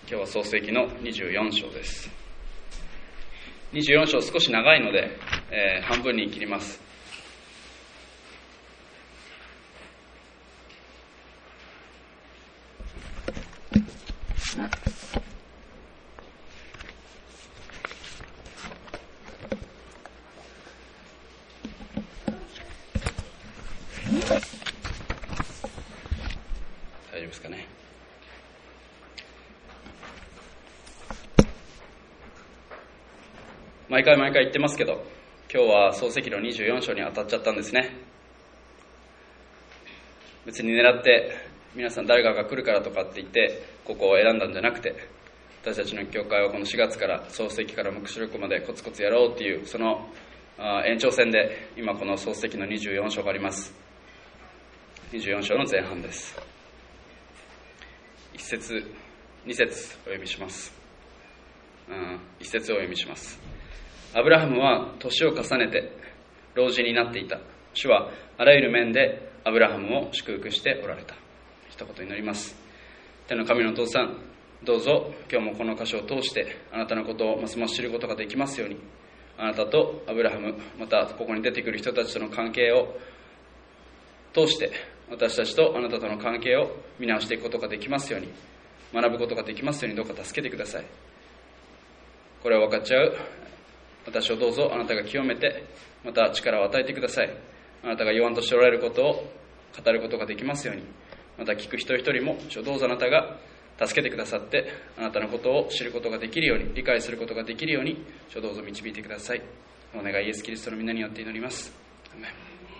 今日は創世記の24章です。24章少し長いので、半分に切ります。大丈夫ですかね。毎回言ってますけど、今日は創世記の24章に当たっちゃったんですね。別に狙って皆さん誰かが来るからとかって言ってここを選んだんじゃなくて、私たちの教会はこの4月から創世記から黙示録までコツコツやろうっていうその延長線で今この創世記の24章があります。24章の前半です。1節2節お読みします。1節をお読みします。アブラハムは年を重ねて老人になっていた。主はあらゆる面でアブラハムを祝福しておられた。一言祈ります。天の神のお父さん、どうぞ今日もこの箇所を通してあなたのことをますます知ることができますように、あなたとアブラハム、またここに出てくる人たちとの関係を通して私たちとあなたとの関係を見直していくことができますように、学ぶことができますように、どうか助けてください。これを分かっちゃう私をどうぞあなたが清めて、また力を与えてください。あなたが言わんとしておられることを語ることができますように、また聞く一人一人もどうぞあなたが助けてくださって、あなたのことを知ることができるように、理解することができるようにどうぞ導いてください。お願いイエスキリストの皆によって祈ります。アメン。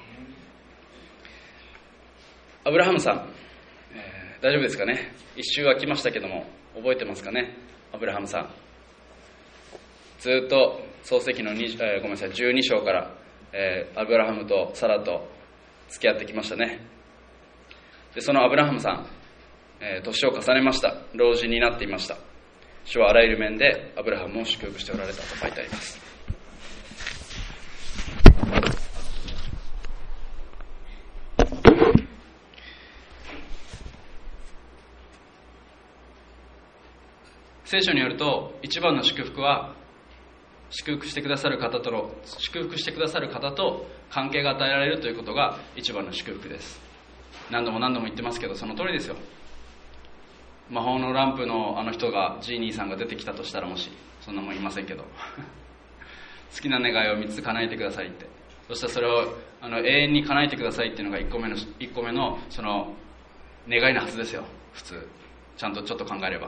アブラハムさん、大丈夫ですかね。一周は来ましたけども覚えてますかね。アブラハムさん、ずっと創世記の12章から、アブラハムとサラと付き合ってきましたね。でそのアブラハムさん、年を重ねました。老人になっていました。主はあらゆる面でアブラハムを祝福しておられたと書いてあります。聖書によると、一番の祝福は祝福してくださる方と関係が与えられるということが一番の祝福です。何度も言ってますけど、その通りですよ。魔法のランプのあの人が、ジーニーさんが出てきたとしたら、もしそんなもんいませんけど好きな願いを3つ叶えてくださいって、そしたらそれを永遠に叶えてくださいっていうのが1個目のその願いのはずですよ。普通ちゃんとちょっと考えれば、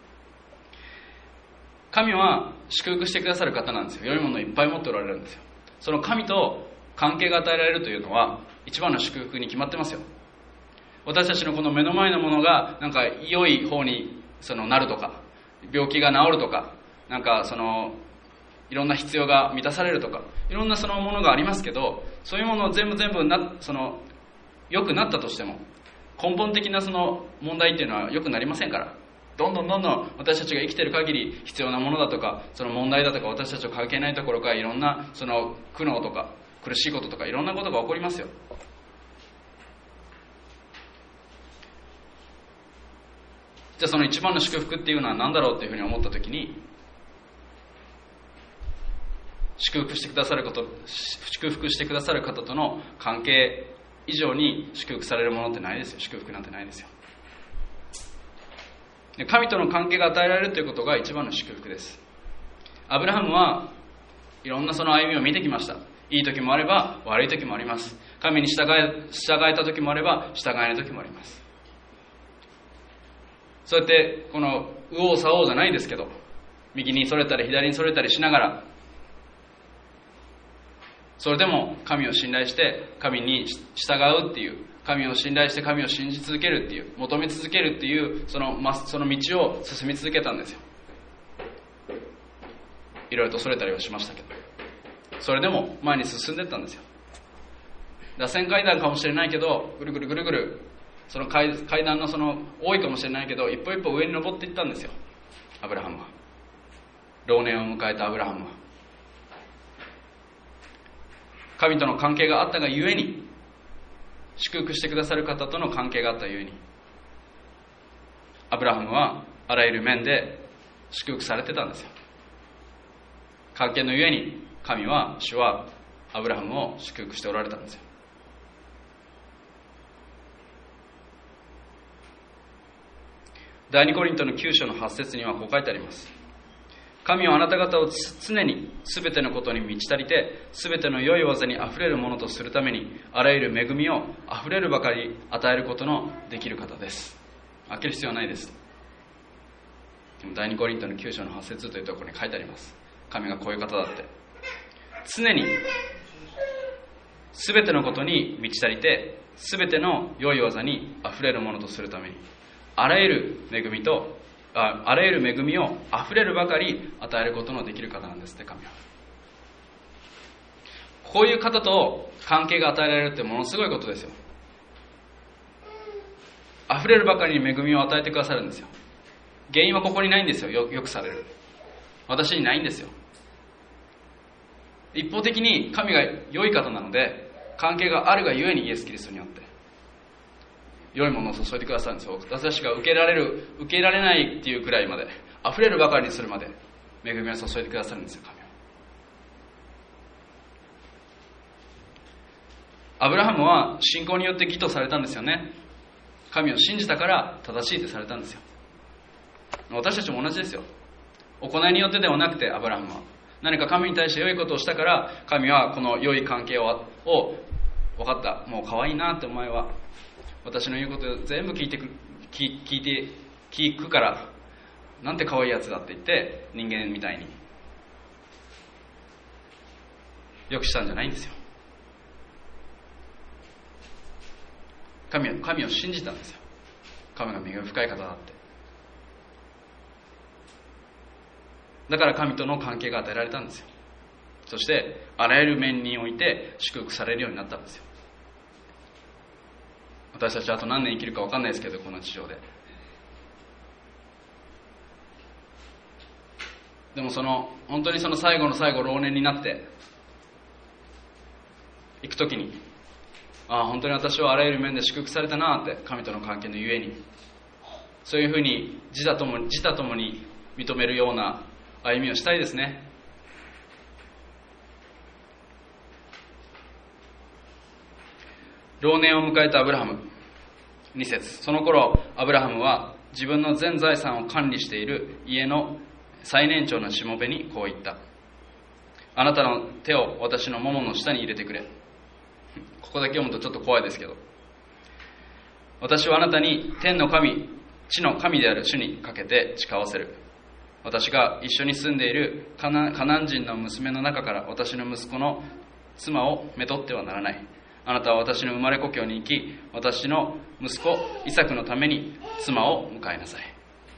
神は祝福してくださる方なんですよ。良いものをいっぱい持っておられるんですよ。その神と関係が与えられるというのは一番の祝福に決まってますよ。私たちのこの目の前のものがなんか良い方になるとか、病気が治るとか、なんかいろんな必要が満たされるとか、いろんなそのものがありますけど、そういうものを全部良くなったとしても、根本的なその問題っていうのは良くなりませんから。どんどん私たちが生きている限り必要なものだとか、その問題だとか、私たちと関係ないところからいろんなその苦悩とか苦しいこととかいろんなことが起こりますよ。じゃあその一番の祝福っていうのは何だろうっていうふうに思ったときに、祝福してくださる方との関係以上に祝福されるものってないですよ。祝福なんてないですよ。神との関係が与えられるということが一番の祝福です。アブラハムはいろんなその歩みを見てきました。いい時もあれば悪い時もあります。神に従えた時もあれば従えない時もあります。そうやってこの右往左往じゃないですけど、右にそれたり左にそれたりしながら、それでも神を信頼して神に従うっていう、神を信頼して神を信じ続けるっていう、求め続けるっていうその道を進み続けたんですよ。いろいろとそれたりはしましたけど、それでも前に進んでいったんですよ。螺旋階段かもしれないけど、ぐるぐるその階段の多いかもしれないけど、一歩一歩上に登っていったんですよ。アブラハムは、老年を迎えたアブラハムは、神との関係があったがゆえに、祝福してくださる方との関係があったゆえに、アブラハムはあらゆる面で祝福されてたんですよ。関係のゆえに主はアブラハムを祝福しておられたんですよ。第2コリントの9章の8節にはこう書いてあります。神はあなた方を常にすべてのことに満ち足りて、すべての良い技にあふれるものとするために、あらゆる恵みをあふれるばかり与えることのできる方です。開ける必要はないです。でも第2コリントの9章の8節というところに書いてあります。神がこういう方だって。常にすべてのことに満ち足りて、すべての良い技にあふれるものとするために、あらゆる恵みをあふれるばかり与えることのできる方なんですって、神は。こういう方と関係が与えられるってものすごいことですよ。あふれるばかりに恵みを与えてくださるんですよ。原因はここにないんですよ。よくされる。私にないんですよ。一方的に神が良い方なので、関係があるがゆえにイエス・キリストによって良いものを注いでくださるんですよ。私たちが受けられないっていうくらいまで、溢れるばかりにするまで恵みを注いでくださるんですよ、神は。アブラハムは信仰によって義とされたんですよね。神を信じたから正しいとされたんですよ。私たちも同じですよ。行いによってではなくて、アブラハムは何か神に対して良いことをしたから、神はこの良い関係を分かった、もう可愛いなってお前は私の言うことを全部聞くから、なんて可愛いやつだって言って人間みたいによくしたんじゃないんですよ。神を信じたんですよ。神が恵み深い方だって。だから神との関係が与えられたんですよ。そしてあらゆる面において祝福されるようになったんですよ。私たちはあと何年生きるか分かんないですけど、この地上で。でも本当に最後の最後、老年になって行くときに、本当に私はあらゆる面で祝福されたなって、神との関係のゆえに、そういうふうに自他ともに認めるような歩みをしたいですね。老年を迎えたアブラハム。2節、その頃アブラハムは自分の全財産を管理している家の最年長のしもべにこう言った。あなたの手を私のももの下に入れてくれ。ここだけ読むとちょっと怖いですけど、私はあなたに天の神、地の神である主にかけて誓わせる。私が一緒に住んでいるカナン人の娘の中から私の息子の妻をめとってはならない。あなたは私の生まれ故郷に行き、私の息子イサクのために妻を迎えなさい。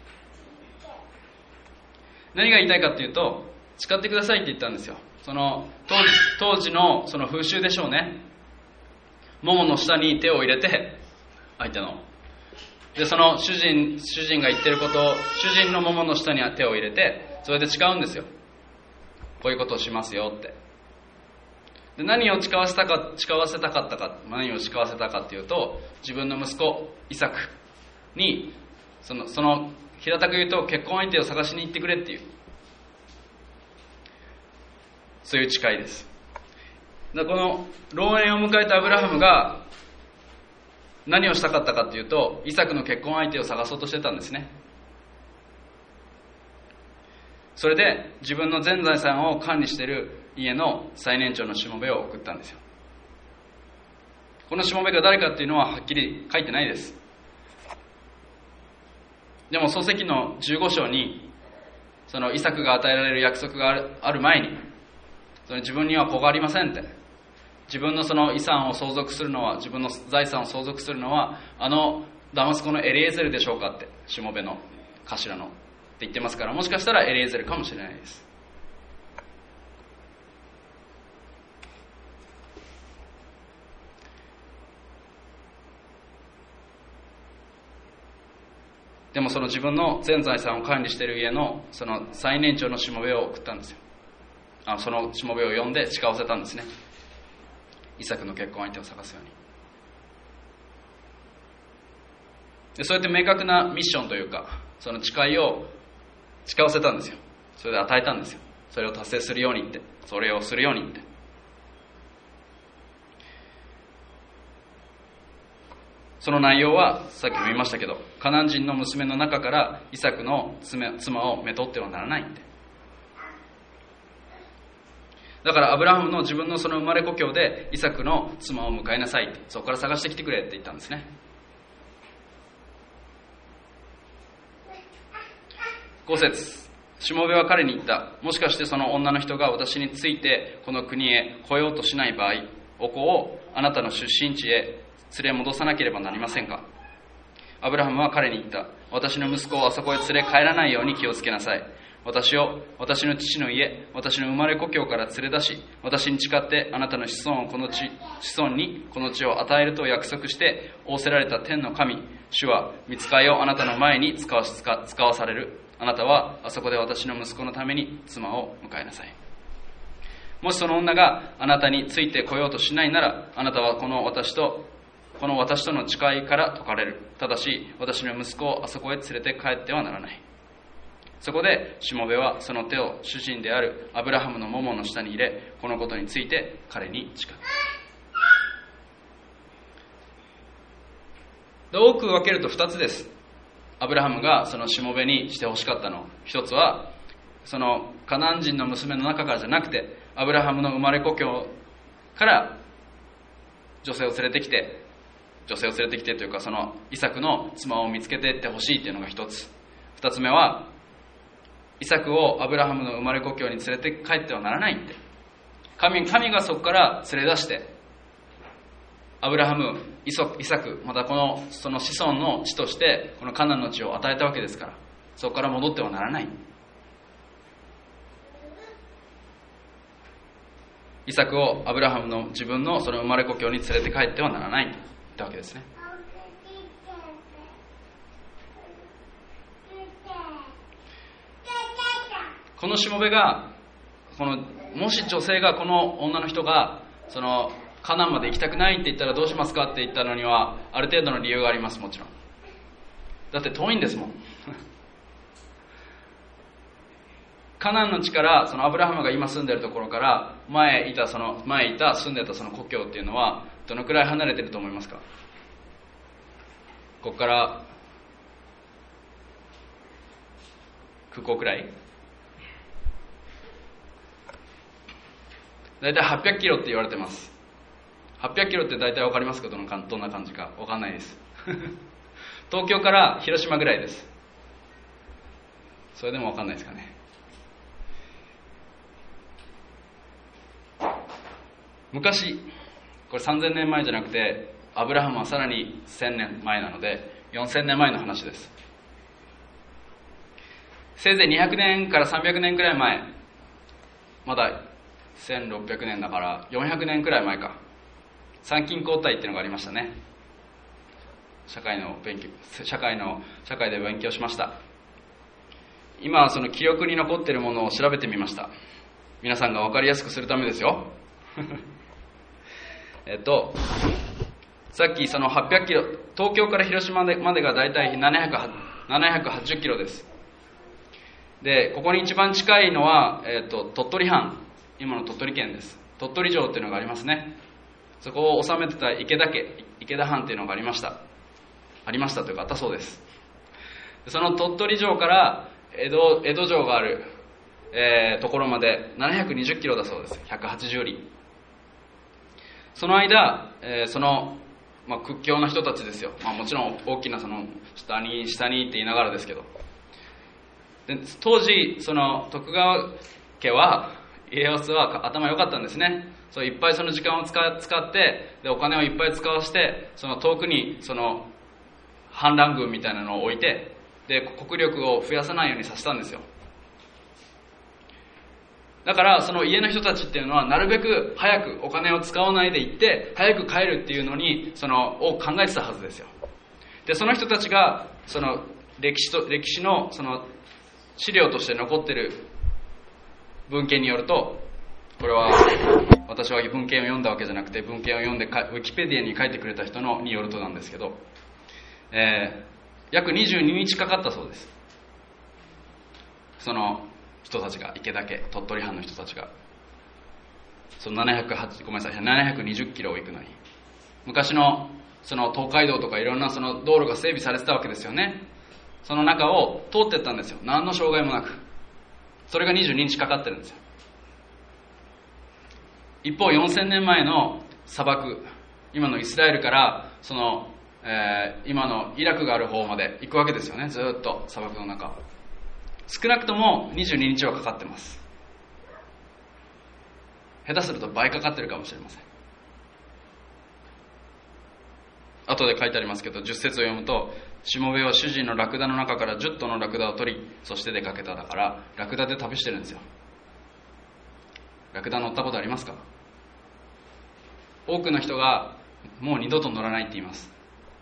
何が言いたいかっていうと、誓ってくださいって言ったんですよ。当時のその風習でしょうね。ももの下に手を入れて、相手ので、その主人が言ってることを、主人のももの下に手を入れて、それで誓うんですよ。こういうことをしますよって。で、何を誓わせたかっていうと、自分の息子イサクにその平たく言うと、結婚相手を探しに行ってくれっていう、そういう誓いです。この老年を迎えたアブラハムが何をしたかったかっていうと、イサクの結婚相手を探そうとしてたんですね。それで自分の全財産を管理している家の最年長のしもべを送ったんですよ。このしもべが誰かっていうのははっきり書いてないです。でも創世記の15章にそのイサクが与えられる約束がある前に、自分には子がありませんって、自分のその遺産を相続するのは、自分の財産を相続するのはダマスコのエリエゼルでしょうかって、しもべの頭のって言ってますから、もしかしたらエリエゼルかもしれないです。でもその自分の全財産を管理している家のその最年長のしもべを送ったんですよ。そのしもべを呼んで誓わせたんですね。イサクの結婚相手を探すように。で、そうやって明確なミッションというかその誓いを誓わせたんですよ。それで与えたんですよ。それを達成するようにって、それをするようにって。その内容はさっきも言いましたけど、カナン人の娘の中からイサクの妻をめとってはならないって。だからアブラハムの自分のその生まれ故郷でイサクの妻を迎えなさいって、そこから探してきてくれって言ったんですね。5節、しもべは彼に言った。もしかしてその女の人が私についてこの国へ来ようとしない場合、お子をあなたの出身地へ連れ戻さなければなりませんか。アブラハムは彼に言った。私の息子をあそこへ連れ帰らないように気をつけなさい。私を私の父の家、私の生まれ故郷から連れ出し、私に誓ってあなたの子孫にこの地を与えると約束して仰せられた天の神、主は御使いをあなたの前に使わされる。あなたはあそこで私の息子のために妻を迎えなさい。もしその女があなたについてこようとしないなら、あなたはこの私との誓いから解かれる。ただし私の息子をあそこへ連れて帰ってはならない。そこでしもべはその手を主人であるアブラハムのももの下に入れ、このことについて彼に誓った。多く分けると2つです。アブラハムがそのしもべにしてほしかったの。一つはそのカナン人の娘の中からじゃなくて、アブラハムの生まれ故郷から女性を連れてきてというか、そのイサクの妻を見つけていってほしいというのが一つ。二つ目はイサクをアブラハムの生まれ故郷に連れて帰ってはならないって。神がそこから連れ出してアブラハム、イサク、またその子孫の地としてこのカナンの地を与えたわけですから、そこから戻ってはならない。イサクをアブラハムの自分のその生まれ故郷に連れて帰ってはならないと言ったわけですね。このしもべがもし女性がこの女の人がそのカナンまで行きたくないって言ったらどうしますかって言ったのにはある程度の理由があります。もちろんだって遠いんですもんカナンの地からそのアブラハムが今住んでるところから前いた住んでたその故郷っていうのはどのくらい離れてると思いますか。ここから空港くらい、だいたい800キロって言われてます。800キロって大体分かりますか。どんな感じか分かんないです東京から広島ぐらいです。それでも分かんないですかね。昔、これ3000年前じゃなくてアブラハムはさらに1000年前なので4000年前の話です。せいぜい200年から300年くらい前、まだ1600年だから400年くらい前か、参勤交代っていうのがありましたね。社会で勉強しました。今はその記録に残っているものを調べてみました。皆さんが分かりやすくするためですよさっきその800キロ、東京から広島までがだいたい780キロです。でここに一番近いのは、鳥取藩、今の鳥取県です。鳥取城っていうのがありますね。そこを治めてた池田藩っていうのがありましたというかあったそうです。その鳥取城から江戸城がある、ところまで720キロだそうです。180里。その間、屈強な人たちですよ。もちろん大きなその下にって言いながらですけど、で当時その徳川家は家康は頭良かったんですね。そういっぱいその時間を使ってでお金をいっぱい使わせて、その遠くにその反乱軍みたいなのを置いて、で国力を増やさないようにさせたんですよ。だからその家の人たちっていうのはなるべく早くお金を使わないで行って早く帰るっていうのにを考えてたはずですよ。でその人たちがその歴史のその資料として残ってる文献によると、これは私は文献を読んだわけじゃなくて文献を読んでウィキペディアに書いてくれた人によるとなんですけど、約22日かかったそうです。 その人たちが、池田家鳥取藩の人たちがその720キロを行くのに、昔のその東海道とかいろんなその道路が整備されてたわけですよね。その中を通っていったんですよ。何の障害もなく。それが22日かかってるんですよ。一方4000年前の砂漠、今のイスラエルからその、今のイラクがある方まで行くわけですよね。ずっと砂漠の中、少なくとも22日はかかってます。下手すると倍かかってるかもしれません。後で書いてありますけど、10節を読むと、しもべは主人のラクダの中から10頭のラクダを取り、そして出かけた。だからラクダで旅してるんですよ。ラクダ乗ったことありますか？多くの人がもう二度と乗らないって言います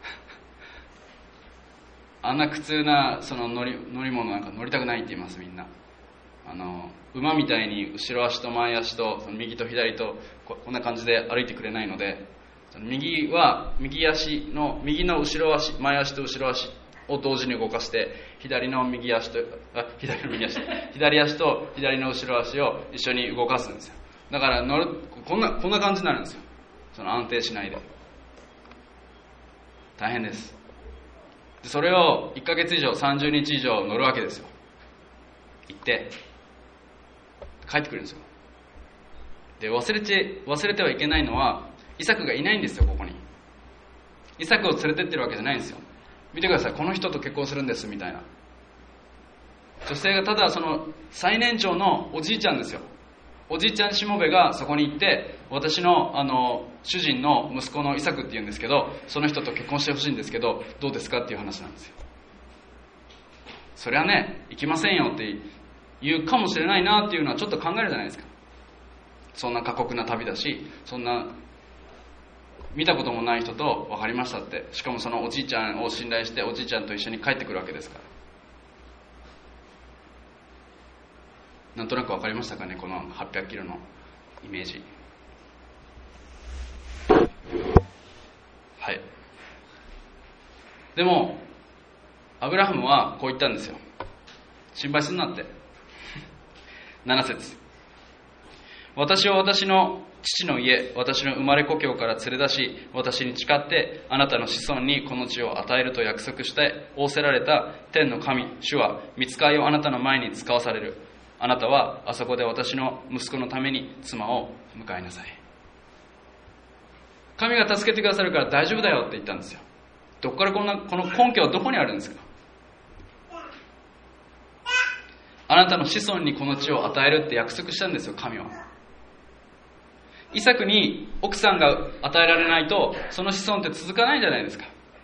あんな苦痛なその乗り物なんか乗りたくないって言います。みんな馬みたいに後ろ足と前足とその右と左とこんな感じで歩いてくれないので、右の後ろ足、前足と後ろ足を同時に動かして、左足と左の後ろ足を一緒に動かすんですよ。だからこんな感じになるんですよ。その安定しないで大変です。でそれを1ヶ月以上30日以上乗るわけですよ。行って帰ってくるんですよ。で忘れてはいけないのは、イサクがいないんですよ。ここにイサクを連れてってるわけじゃないんですよ。見てください、この人と結婚するんですみたいな女性が、ただその最年長のおじいちゃんですよ。おじいちゃんしもべがそこに行って、私の主人の息子のイサクっていうんですけど、その人と結婚してほしいんですけどどうですかっていう話なんですよ。それはね、行きませんよって言うかもしれないなっていうのはちょっと考えるじゃないですか。そんな過酷な旅だし、そんな見たこともない人と分かりましたって、しかもそのおじいちゃんを信頼しておじいちゃんと一緒に帰ってくるわけですから。なんとなく分かりましたかね、この800キロのイメージ。はい。でもアブラハムはこう言ったんですよ。心配すんなって7節、私は私の父の家、私の生まれ故郷から連れ出し、私に誓ってあなたの子孫にこの地を与えると約束して仰せられた天の神主は御使いをあなたの前に使わされる。あなたはあそこで私の息子のために妻を迎えなさい。神が助けてくださるから大丈夫だよって言ったんですよ。どこからこの根拠はどこにあるんですか？あなたの子孫にこの地を与えるって約束したんですよ、神は。イサクに奥さんが与えられないとその子孫って続かないじゃないですか。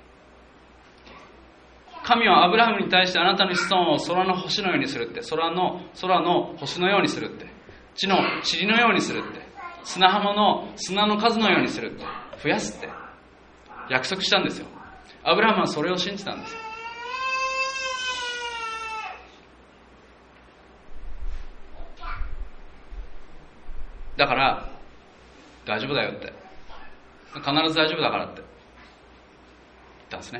神はアブラハムに対して、あなたの子孫を空の星のようにするって、空の星のようにするって、地の塵のようにするって、砂浜の砂の数のようにするって、増やすって約束したんですよ。アブラハムはそれを信じたんですよ。だから大丈夫だよって、必ず大丈夫だからって言ったんですね。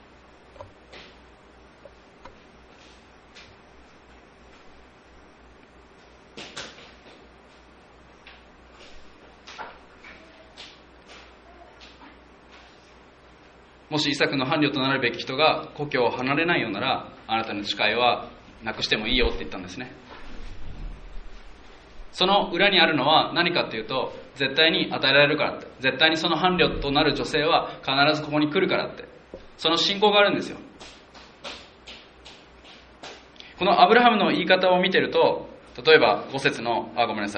もしイサクの伴侶となるべき人が故郷を離れないようなら、あなたの誓いはなくしてもいいよって言ったんですね。その裏にあるのは何かっていうと、絶対に与えられるからって、絶対にその伴侶となる女性は必ずここに来るからって、その信仰があるんですよ。このアブラハムの言い方を見てると、例えば5節の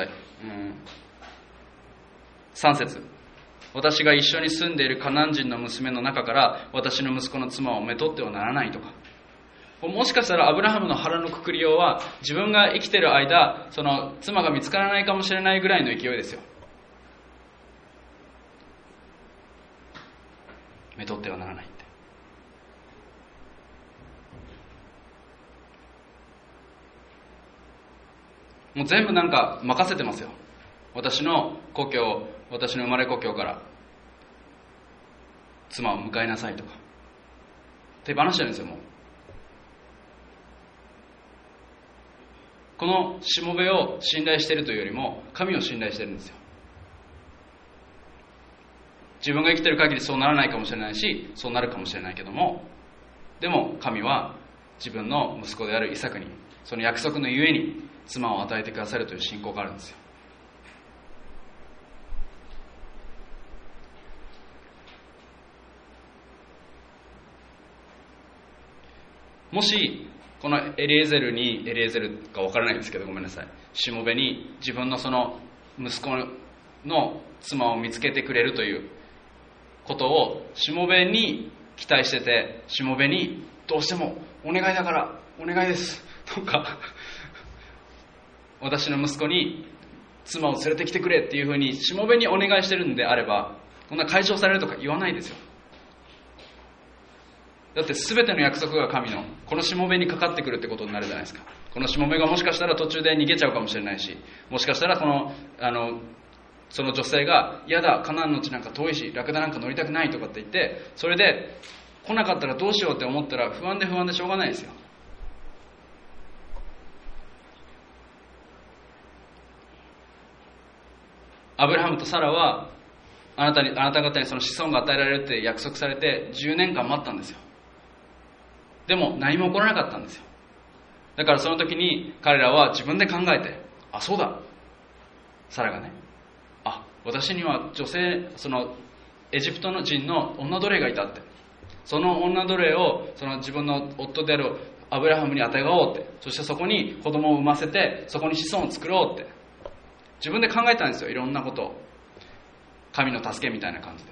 3節、私が一緒に住んでいるカナン人の娘の中から私の息子の妻をめとってはならないとか、もしかしたらアブラハムの腹のくくりようは、自分が生きている間その妻が見つからないかもしれないぐらいの勢いですよ。めとってはならないって。もう全部なんか任せてますよ。私の故郷、私の生まれ故郷から妻を迎えなさいとか手放してるんですよ。もうこのしもべを信頼しているというよりも神を信頼しているんですよ。自分が生きている限りそうならないかもしれないし、そうなるかもしれないけども、でも神は自分の息子であるイサクにその約束のゆえに妻を与えてくださるという信仰があるんですよ。もしこのエリエゼルか分からないですけど、ごめんなさい、しもべに自分のその息子の妻を見つけてくれるということをしもべに期待してて、しもべにどうしてもお願いだからお願いですとか私の息子に妻を連れてきてくれっていうふうにしもべにお願いしてるんであれば、こんな解消されるとか言わないですよ。だって全ての約束が神のこのしもべにかかってくるってことになるじゃないですか。このしもべがもしかしたら途中で逃げちゃうかもしれないし、もしかしたらその女性が嫌だ、カナンの地なんか遠いしラクダなんか乗りたくないとかって言って、それで来なかったらどうしようって思ったら不安でしょうがないですよ。アブラハムとサラはあなた方にその子孫が与えられるって約束されて10年間待ったんですよ。でも何も起こらなかったんですよ。だからその時に彼らは自分で考えて、あ、そうだ、サラがね、私にはそのエジプトの人の女奴隷がいたって、その女奴隷をその自分の夫であるアブラハムに与えようって、そしてそこに子供を産ませてそこに子孫を作ろうって自分で考えたんですよ。いろんなことを、神の助けみたいな感じで。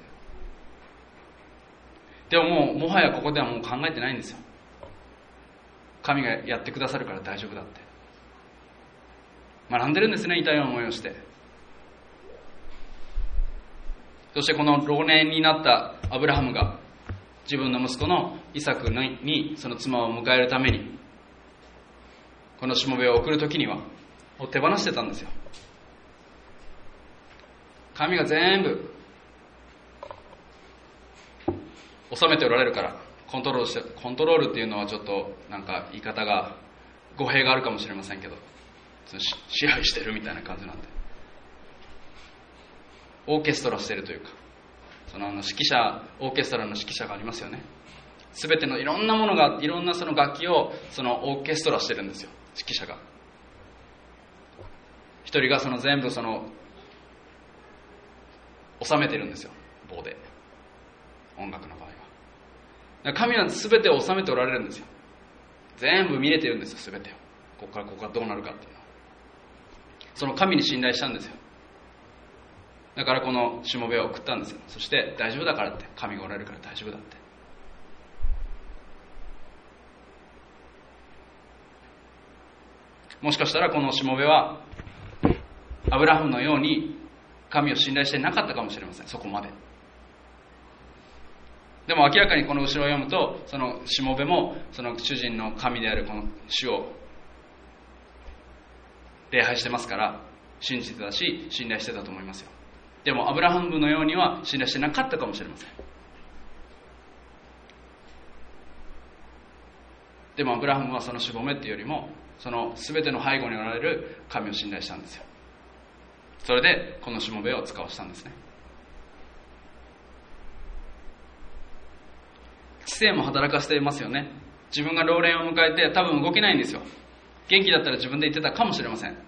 でももはやここではもう考えてないんですよ。神がやってくださるから大丈夫だって学んでるんですね、痛い思いをして。そしてこの老年になったアブラハムが自分の息子のイサクにその妻を迎えるためにこのしもべを送るときには手放してたんですよ。神が全部収めておられるからコントロールっていうのはちょっとなんか言い方が語弊があるかもしれませんけど、支配してるみたいな感じなんで、オーケストラしてるというか、オーケストラの指揮者がありますよね。すべてのいろんなものが、いろんなその楽器をそのオーケストラしてるんですよ、指揮者が。一人がその全部その収めてるんですよ、棒で。音楽の場合は神は全てを収めておられるんですよ。全部見れてるんですよ、全てを。ここからどうなるかっていうのはその神に信頼したんですよ。だからこのしもべを送ったんですよ。そして大丈夫だからって、神がおられるから大丈夫だって。もしかしたらこのしもべはアブラハムのように神を信頼してなかったかもしれません、そこまで。でも明らかにこの後ろを読むと、そのしもべもその主人の神であるこの主を礼拝してますから、信じてたし信頼してたと思いますよ。でもアブラハムのようには信頼してなかったかもしれません。でもアブラハムはそのしもべっていうよりも、その全ての背後におられる神を信頼したんですよ。それでこのしもべを使わしたんですね。知性も働かせていますよね。自分が老齢を迎えて多分動けないんですよ。元気だったら自分で言ってたかもしれません。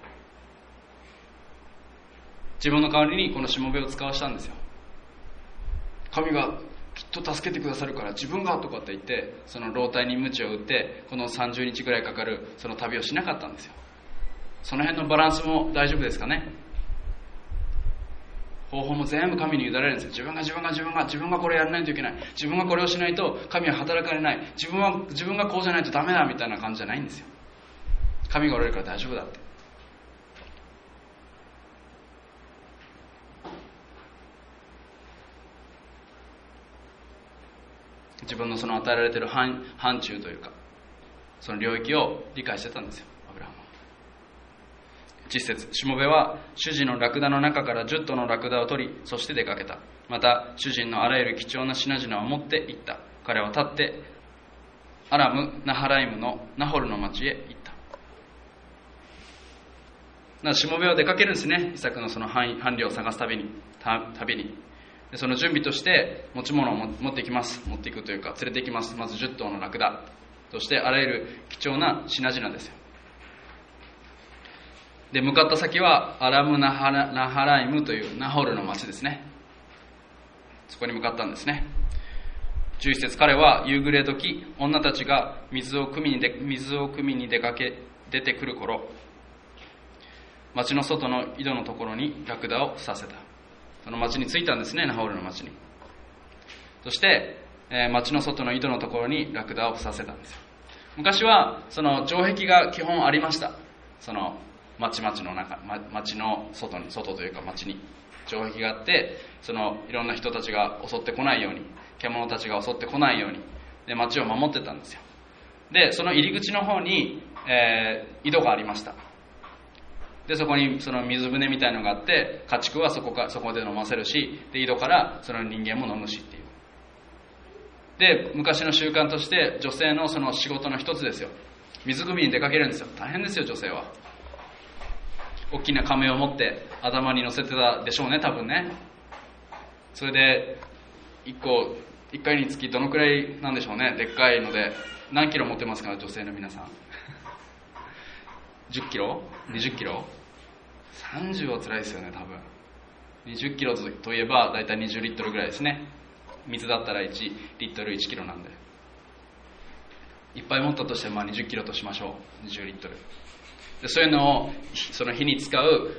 自分の代わりにこのしもべを使わしたんですよ。神がきっと助けてくださるから自分がとかって言って、その老体に鞭を打ってこの30日ぐらいかかるその旅をしなかったんですよ。その辺のバランスも大丈夫ですかね。方法も全部神に委ねられるんですよ。自分がこれやらないといけない、自分がこれをしないと神は働かれない、自分がこうじゃないとダメだみたいな感じじゃないんですよ。神がおられるから大丈夫だって。自分のその与えられている範疇というか、その領域を理解してたんですよ、アブラハムは。10節、しもべは主人のラクダの中から10頭のラクダを取り、そして出かけた。また主人のあらゆる貴重な品々を持って行った。彼は立ってアラム・ナハライムのナホルの町へ行った。 しもべは出かけるんですね。イサクのその伴侶を探す旅に。でその準備として持ち物を持っていきます。持っていくというか連れて行きます。まず10頭のラクダ、そしてあらゆる貴重な品々ですよ。で向かった先はアラムナハライムというナホルの町ですね。そこに向かったんですね。11節、彼は夕暮れ時、女たちが水を汲みに出てくる頃、町の外の井戸のところにラクダをさせた。その町に着いたんですね、ナホールの町に。そして、町の外の井戸のところにラクダをさせたんですよ。昔はその城壁が基本ありました。その町の中、町の外というか町に城壁があって、そのいろんな人たちが襲ってこないように、獣たちが襲ってこないようにで町を守ってたんですよ。でその入り口の方に、井戸がありました。でそこにその水舟みたいのがあって、家畜はそこで飲ませるし、で井戸からその人間も飲むしっていう。で昔の習慣として女性のその仕事の一つですよ。水汲みに出かけるんですよ。大変ですよ、女性は。大きな亀を持って頭に乗せてたでしょうね、多分ね。それで1回につきどのくらいなんでしょうね。でっかいので何キロ持ってますか、女性の皆さん。10キロ ?20 キロ ?30 は辛いですよね、多分。20キロといえばだいたい20リットルぐらいですね。水だったら1リットル1キロなんで、いっぱい持ったとしても20キロとしましょう。20リットルで、そういうのをその日に使う、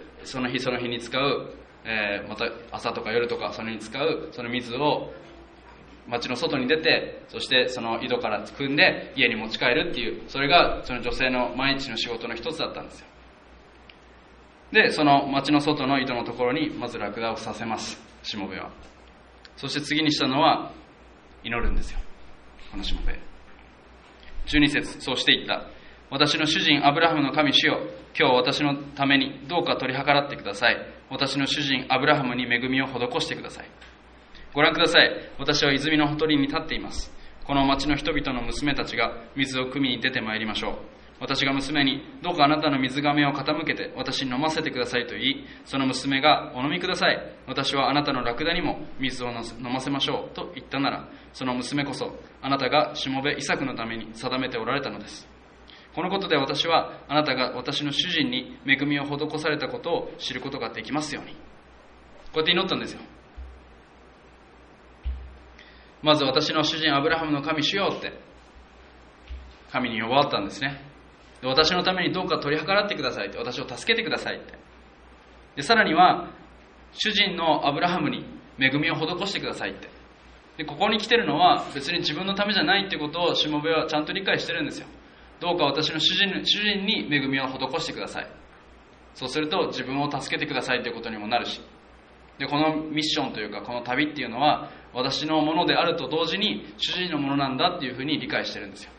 また朝とか夜とかその日に使うその水を町の外に出て、そしてその井戸から汲んで家に持ち帰るっていう、それがその女性の毎日の仕事の一つだったんですよ。でその町の外の井戸のところにまずラクダをさせます、しもべは。そして次にしたのは祈るんですよ、このしもべ。12節、そうして言った。私の主人アブラハムの神主よ、今日私のためにどうか取り計らってください。私の主人アブラハムに恵みを施してください。ご覧ください。私は泉のほとりに立っています。この町の人々の娘たちが水を汲みに出てまいりましょう。私が娘に、どうかあなたの水がめを傾けて私に飲ませてくださいと言い、その娘が、お飲みください。私はあなたのラクダにも水を飲ませましょうと言ったなら、その娘こそあなたがしもべイサクのために定めておられたのです。このことで私はあなたが私の主人に恵みを施されたことを知ることができますように。こうやって祈ったんですよ。まず私の主人アブラハムの神主よって神に呼ばわったんですね。で私のためにどうか取り計らってくださいって、私を助けてくださいって。でさらには主人のアブラハムに恵みを施してくださいって。でここに来てるのは別に自分のためじゃないってことをしもべはちゃんと理解してるんですよ。どうか私の主人に恵みを施してください。そうすると自分を助けてくださいということにもなるし、でこのミッションというかこの旅っていうのは私のものであると同時に主人のものなんだっていうふうに理解してるんですよ。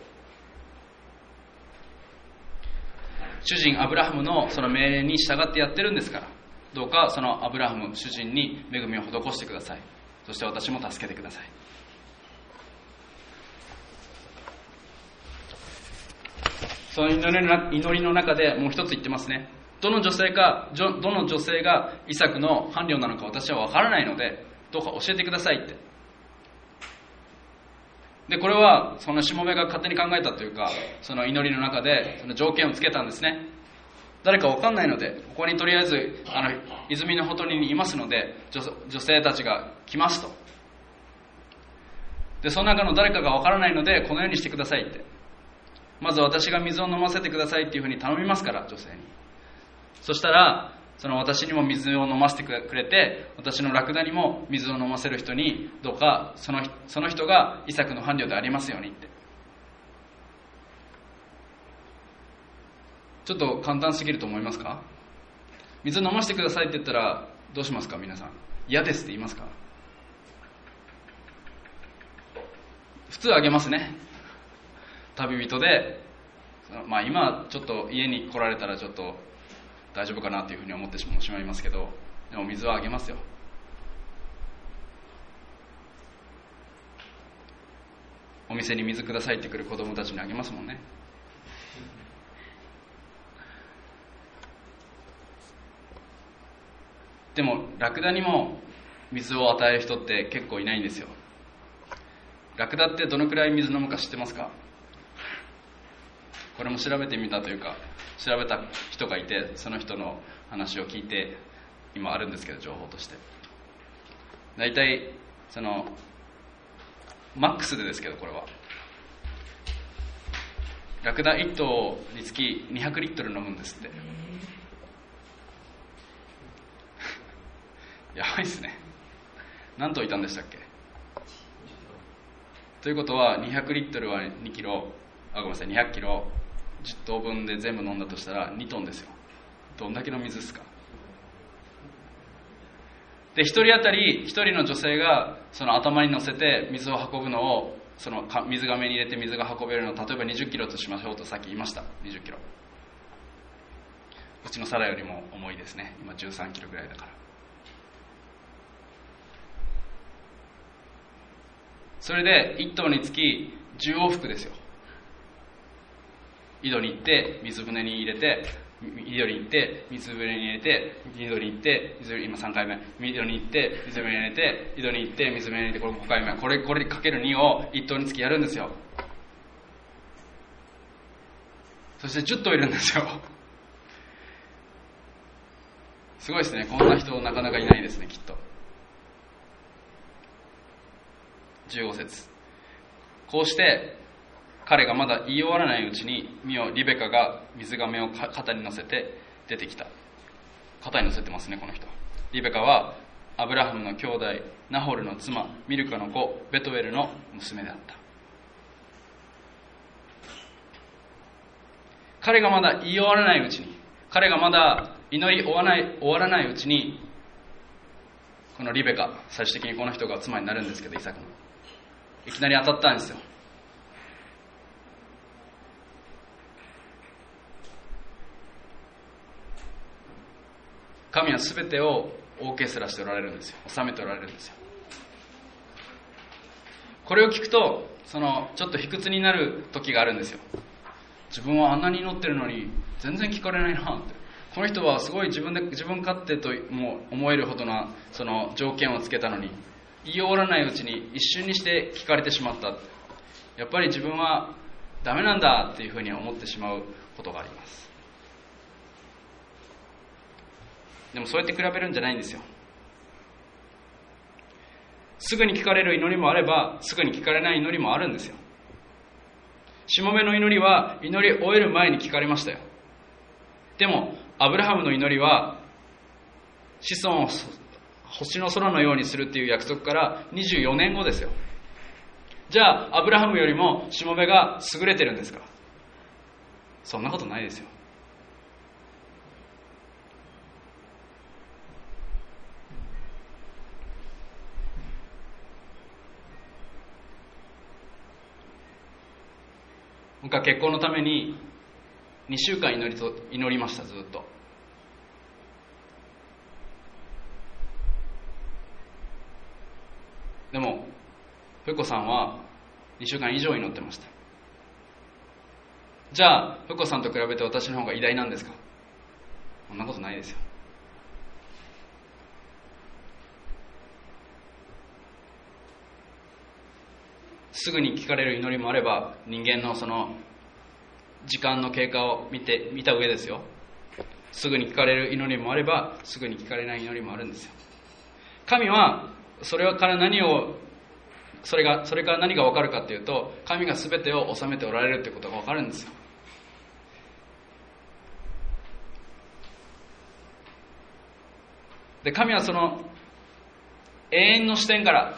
主人アブラハムのその命令に従ってやってるんですから、どうかそのアブラハム主人に恵みを施してください。そして私も助けてください。その祈りの中でもう一つ言ってますね。どの女性がイサクの伴侶なのか私は分からないので、どうか教えてくださいって。でこれはそのしもべが勝手に考えたというか、その祈りの中でその条件をつけたんですね。誰か分かんないので、ここにとりあえず泉のほとりにいますので、女性たちが来ますと。でその中の誰かが分からないのでこのようにしてくださいって。まず私が水を飲ませてくださいっていうふうに頼みますから、女性に。そしたらその私にも水を飲ませてくれて、私のラクダにも水を飲ませる人に、どうかその人がイサクの伴侶でありますようにって。ちょっと簡単すぎると思いますか？水飲ませてくださいって言ったらどうしますか？皆さん嫌ですって言いますか？普通あげますね。旅人で、今ちょっと家に来られたらちょっと大丈夫かなというふうに思ってしまいますけど、でも水はあげますよ。お店に水くださいって来る子供たちにあげますもんね。 でもラクダにも水を与える人って結構いないんですよ。ラクダってどのくらい水飲むか知ってますか？これも調べてみたというか、調べた人がいて、その人の話を聞いて今あるんですけど、情報としてだいたいそのマックスでですけど、これはラクダ1頭につき200リットル飲むんですって。やばいっすね。何頭いたんでしたっけ？ということは200リットルは2キロ、ごめんなさい、200キロ、10頭分で全部飲んだとしたら2トンですよ。どんだけの水ですか？で、1人当たり1人の女性がその頭に乗せて水を運ぶのを、その水がめに入れて水が運べるのを例えば20キロとしましょうとさっき言いました。20キロ、うちのサラよりも重いですね。今13キロぐらいだから。それで1頭につき10往復ですよ。井戸に行って水舟に入れて、井戸に行って水舟に入れて、井戸に行って今3回目、井戸に行って水舟に入れて、井戸に行って水舟に入れて、これ5回目、これかける2を1頭につきやるんですよ。そして10頭いるんですよ。すごいですね。こんな人なかなかいないですね、きっと。15節、こうして彼がまだ言い終わらないうちに、見よ、リベカが水がめを肩に乗せて出てきた。肩に乗せてますね、この人。リベカはアブラハムの兄弟ナホルの妻ミルカの子ベトエルの娘であった。彼がまだ言い終わらないうちに、彼がまだ祈り終わらないうちに、このリベカ、最終的にこの人が妻になるんですけど、イサクのいきなり当たったんですよ。神は全てをオーケストラしておられるんですよ。収めておられるんですよ。これを聞くと、ちょっと卑屈になる時があるんですよ。自分はあんなに祈ってるのに全然聞かれないなって。この人はすごい自分勝手とも思えるほどなその条件をつけたのに、言い終わらないうちに一瞬にして聞かれてしまった。やっぱり自分はダメなんだっていうふうに思ってしまうことがあります。でもそうやって比べるんじゃないんですよ。すぐに聞かれる祈りもあれば、すぐに聞かれない祈りもあるんですよ。しもべの祈りは祈り終える前に聞かれましたよ。でもアブラハムの祈りは子孫を星の空のようにするっていう約束から24年後ですよ。じゃあアブラハムよりもしもべが優れてるんですか？そんなことないですよ。僕は結婚のために2週間祈りました。ずっと。でもふこさんは2週間以上祈ってました。じゃあふこさんと比べて私の方が偉大なんですか？そんなことないですよ。すぐに聞かれる祈りもあれば、人間のその時間の経過を見た上ですよ。すぐに聞かれる祈りもあれば、すぐに聞かれない祈りもあるんですよ。神はそれから何が分かるかというと、神が全てを治めておられるということが分かるんですよ。で、神はその永遠の視点から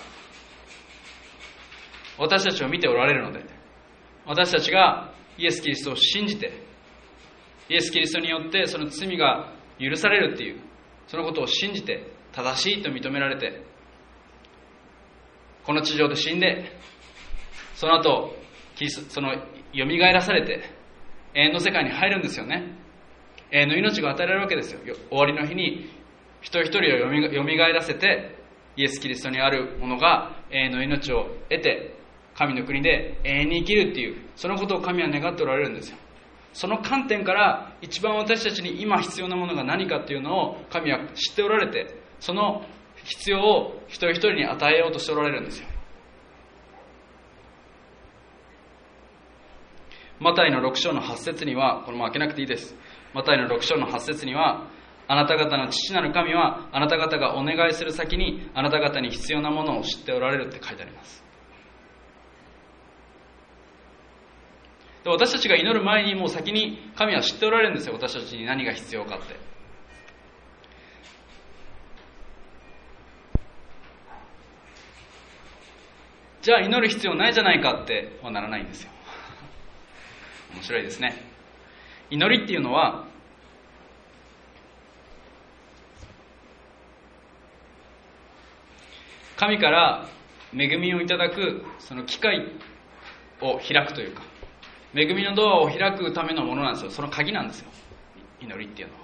私たちを見ておられるので、私たちがイエス・キリストを信じて、イエス・キリストによってその罪が許されるっていう、そのことを信じて正しいと認められて、この地上で死んで、その後よみがえらされて永遠の世界に入るんですよね。永遠の命が与えられるわけですよ。終わりの日に一人一人をよみがえらせて、イエス・キリストにあるものが永遠の命を得て、神の国で永遠に生きるっていう、そのことを神は願っておられるんですよ。その観点から一番私たちに今必要なものが何かっていうのを神は知っておられて、 その必要を一人一人に与えようとしておられるんですよ。マタイの6章の8節には、これも開けなくていいです。マタイの6章の8節には、あなた方の父なる神はあなた方がお願いする先にあなた方に必要なものを知っておられるって書いてあります。で、私たちが祈る前にもう先に神は知っておられるんですよ。私たちに何が必要かって。じゃあ祈る必要ないじゃないかってはならないんですよ。面白いですね。祈りっていうのは、神から恵みをいただくその機会を開くというか、恵みのドアを開くためのものなんですよ。その鍵なんですよ、祈りっていうのは。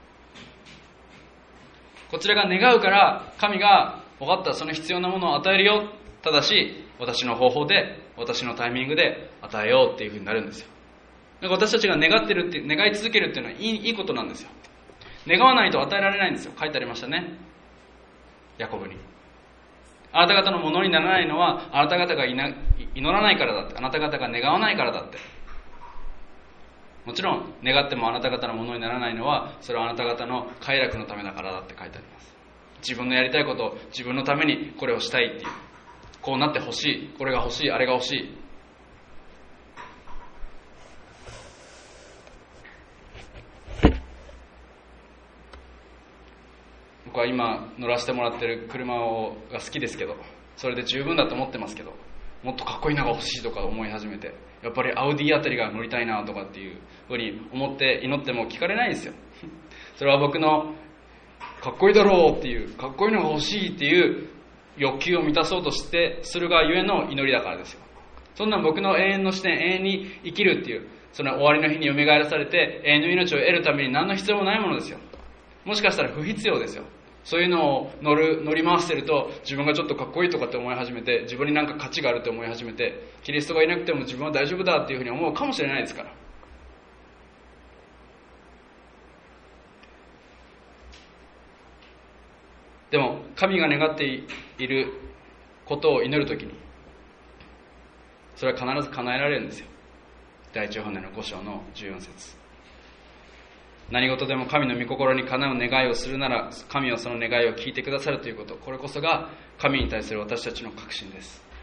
こちらが願うから神が分かった、その必要なものを与えるよ、ただし私の方法で私のタイミングで与えようっていうふうになるんですよ。だから私たちが願ってるって願い続けるっていうのはいいことなんですよ。願わないと与えられないんですよ。書いてありましたね、ヤコブに。あなた方のものにならないのはあなた方が祈らないからだって、あなた方が願わないからだって。もちろん願ってもあなた方のものにならないのは、それはあなた方の快楽のためだからだって書いてあります。自分のやりたいことを自分のためにこれをしたいっていう、こうなってほしい、これが欲しい、あれが欲しい。僕は今乗らせてもらってる車が好きですけど、それで十分だと思ってますけど、もっとかっこいいのが欲しいとか思い始めて、やっぱりアウディあたりが乗りたいなとかっていうふうに思って祈っても聞かれないんですよ。それは僕のかっこいいだろうっていう、かっこいいのが欲しいっていう欲求を満たそうとしてするがゆえの祈りだからですよ。そんな僕の永遠の視点、永遠に生きるっていう、その終わりの日に蘇らされて永遠の命を得るために何の必要もないものですよ。もしかしたら不必要ですよ。そういうのを乗り回してると、自分がちょっとかっこいいとかって思い始めて、自分になんか価値があるって思い始めて、キリストがいなくても自分は大丈夫だっていうふうに思うかもしれないですから。でも神が願っていることを祈るときに、それは必ず叶えられるんですよ。第一ヨハネの5章の14節。何事でも神の御心にかなう願いをするなら、神はその願いを聞いてくださるということ、これこそが神に対する私たちの確信です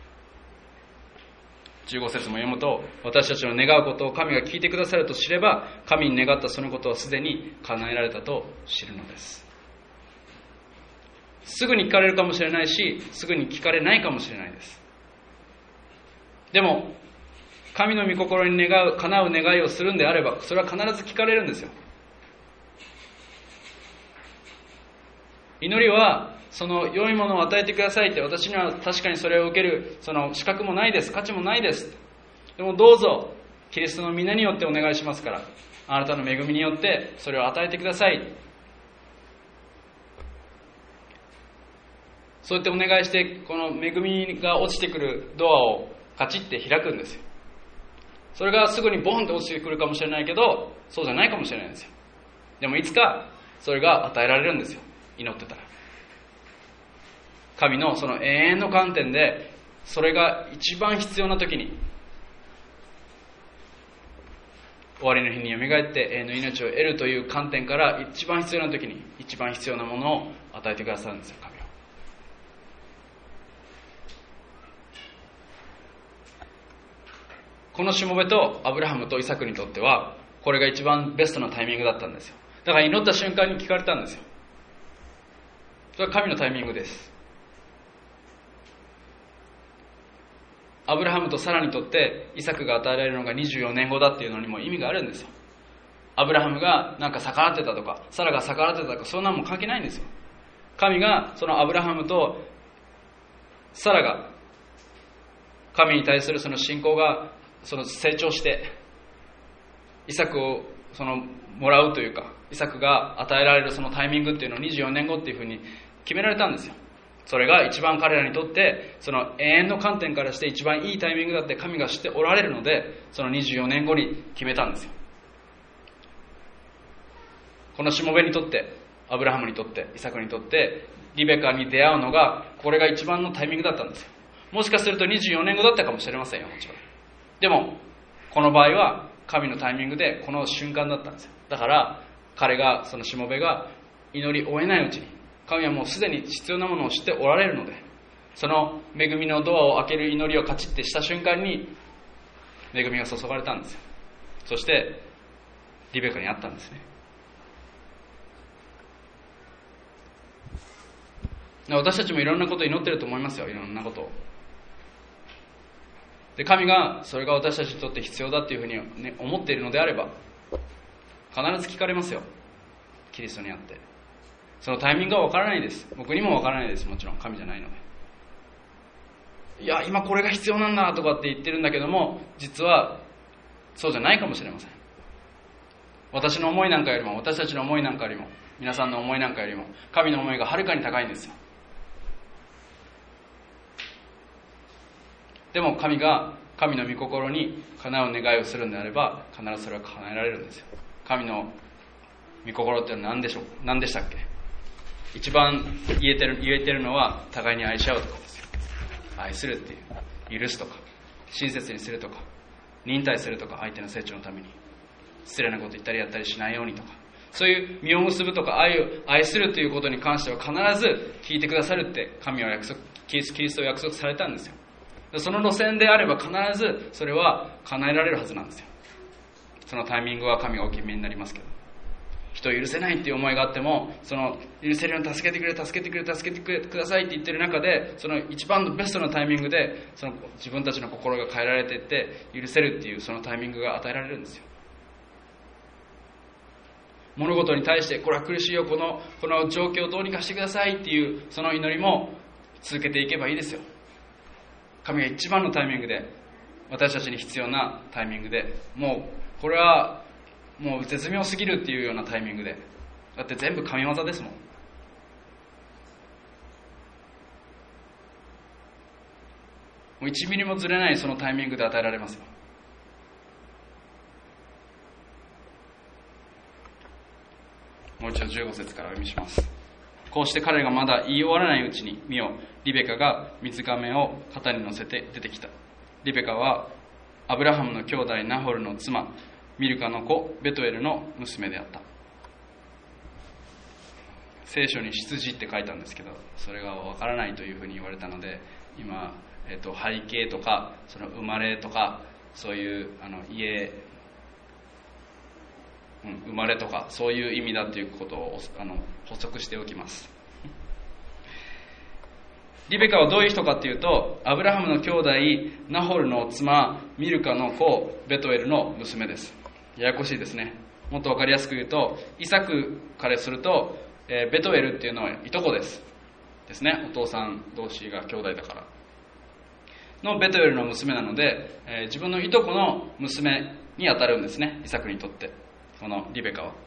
。15節も読むと、私たちの願うことを神が聞いてくださると知れば、神に願ったそのことはすでに叶えられたと知るのです。すぐに聞かれるかもしれないし、すぐに聞かれないかもしれないです。でも神の御心に叶う願いをするんであれば、それは必ず聞かれるんですよ。祈りはその良いものを与えてくださいって、私には確かにそれを受けるその資格もないです、価値もないです。でもどうぞキリストの皆によってお願いしますから、あなたの恵みによってそれを与えてください。そうやってお願いして、この恵みが落ちてくるドアをカチッて開くんですよ。それがすぐにボンと落ちてくるかもしれないけど、そうじゃないかもしれないんですよ。でもいつかそれが与えられるんですよ、祈ってたら。神のその永遠の観点で、それが一番必要な時に、終わりの日によみがえって永遠の命を得るという観点から、一番必要な時に一番必要なものを与えてくださるんですよ、神は。このしもべとアブラハムとイサクにとっては、これが一番ベストなタイミングだったんですよ。だから祈った瞬間に聞かれたんですよ。それは神のタイミングです。アブラハムとサラにとってイサクが与えられるのが24年後だっていうのにも意味があるんですよ。アブラハムがなんか逆らってたとか、サラが逆らってたとか、そんなもん関係ないんですよ。神がそのアブラハムとサラが神に対するその信仰がその成長してイサクをそのもらうというか、イサクが与えられるそのタイミングっていうのを24年後っていうふうに決められたんですよ。それが一番彼らにとってその永遠の観点からして一番いいタイミングだって神が知っておられるので、その24年後に決めたんですよ。このしもべにとって、アブラハムにとって、イサクにとってリベカに出会うのが、これが一番のタイミングだったんですよ。もしかすると24年後だったかもしれませんよ、もちろん。でもこの場合は神のタイミングでこの瞬間だったんですよ。だから彼が、そのしもべが祈り終えないうちに、神はもうすでに必要なものを知っておられるので、その恵みのドアを開ける祈りをカチッてした瞬間に恵みが注がれたんですよ。そしてリベカに会ったんですね。私たちもいろんなことを祈ってると思いますよ。いろんなことを。で、神がそれが私たちにとって必要だっていうふうに、ね、思っているのであれば、必ず聞かれますよ。キリストにあって。そのタイミングは分からないです。僕にも分からないです。もちろん神じゃないので。いや、今これが必要なんだとかって言ってるんだけども、実はそうじゃないかもしれません。私の思いなんかよりも、私たちの思いなんかよりも、皆さんの思いなんかよりも、神の思いがはるかに高いんですよ。でも神が神の御心にかなう願いをするんであれば、必ずそれは叶えられるんですよ。神の御心ってのは何でしたっけ？一番言えてるのは、互いに愛し合うとかですよ。愛するっていう、許すとか、親切にするとか、忍耐するとか、相手の成長のために失礼なこと言ったりやったりしないようにとか、そういう実を結ぶとか愛するということに関しては必ず聞いてくださるって神はキリストを約束されたんですよ。その路線であれば必ずそれは叶えられるはずなんですよ。そのタイミングは神がお決めになりますけど、人を許せないっていう思いがあっても、その許せるように助けてくれくださいって言ってる中で、その一番のベストなタイミングでその自分たちの心が変えられていって許せるっていう、そのタイミングが与えられるんですよ。物事に対して、これは苦しいよ、この状況をどうにかしてくださいっていうその祈りも続けていけばいいですよ。神が一番のタイミングで、私たちに必要なタイミングで、もうこれはもう絶妙すぎるっていうようなタイミングで、だって全部神業ですもん。もう1ミリもずれないそのタイミングで与えられますよ。もう一度15節からお読みします。こうして彼がまだ言い終わらないうちに、見よ、リベカが水がめを肩に乗せて出てきた。リベカはアブラハムの兄弟ナホルの妻、ミルカの子ベトエルの娘であった。聖書に羊って書いたんですけど、それがわからないというふうに言われたので、今、背景とかその生まれとか、そういう生まれとかそういう意味だということを補足しておきます。リベカはどういう人かというと、アブラハムの兄弟ナホルの妻ミルカの子ベトエルの娘です。ややこしいですね。もっと分かりやすく言うと、イサクからすると、ベトエルっていうのはいとこですね。お父さん同士が兄弟だからのベトエルの娘なので、自分のいとこの娘にあたるんですね、イサクにとって。このリベカは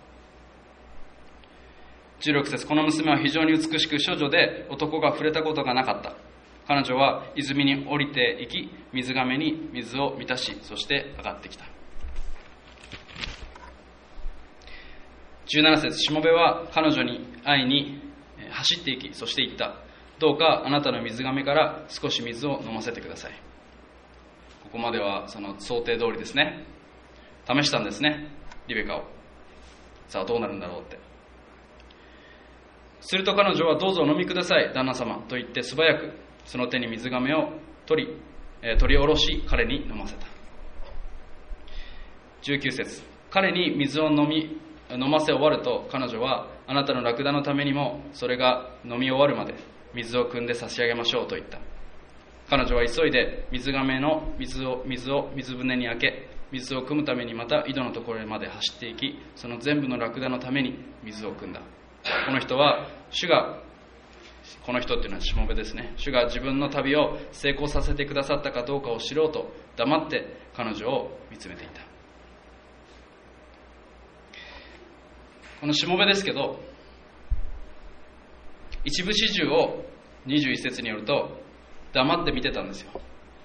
16節、この娘は非常に美しく処女で、男が触れたことがなかった。彼女は泉に降りていき、水がめに水を満たし、そして上がってきた。17節、しもべは彼女に会いに走っていき、そして言った。どうかあなたの水がめから少し水を飲ませてください。ここまではその想定通りですね。試したんですね、リベカを。さあどうなるんだろうって。すると彼女は、どうぞお飲みください旦那様と言って、素早くその手に水がめを取り下ろし、彼に飲ませた。19節、彼に水を飲ませ終わると、彼女は、あなたのラクダのためにもそれが飲み終わるまで水を汲んで差し上げましょうと言った。彼女は急いで水がめの水を水舟に開け、水を汲むためにまた井戸のところまで走っていき、その全部のラクダのために水を汲んだ。この人っていうのはしもべですね。主が自分の旅を成功させてくださったかどうかを知ろうと黙って彼女を見つめていた。このしもべですけど、一部始終を21節によると黙って見てたんですよ。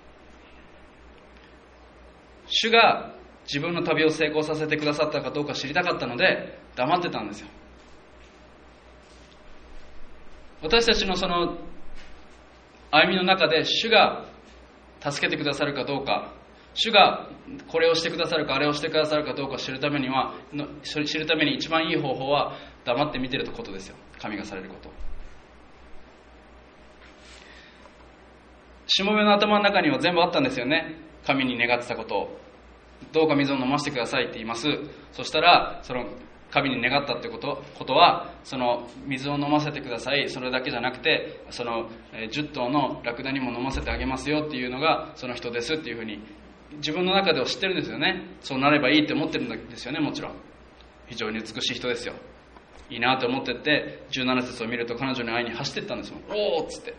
主が自分の旅を成功させてくださったかどうか知りたかったので黙ってたんですよ。 私たちのその歩みの中で主が助けてくださるかどうか、主がこれをしてくださるかあれをしてくださるかどうかを知るために一番いい方法は黙って見てることですよ。神がされること。しもべの頭の中には全部あったんですよね。神に願ってたことを、どうか水を飲ませてくださいって言います。そしたらその神に願ったってことは、その水を飲ませてください、それだけじゃなくてその10頭のラクダにも飲ませてあげますよっていうのがその人ですっていうふうに自分の中では知ってるんですよね。そうなればいいって思ってるんですよね。もちろん非常に美しい人ですよ。いいなと思ってって17節を見ると、彼女に会いに走っていったんですよ。おーっつって。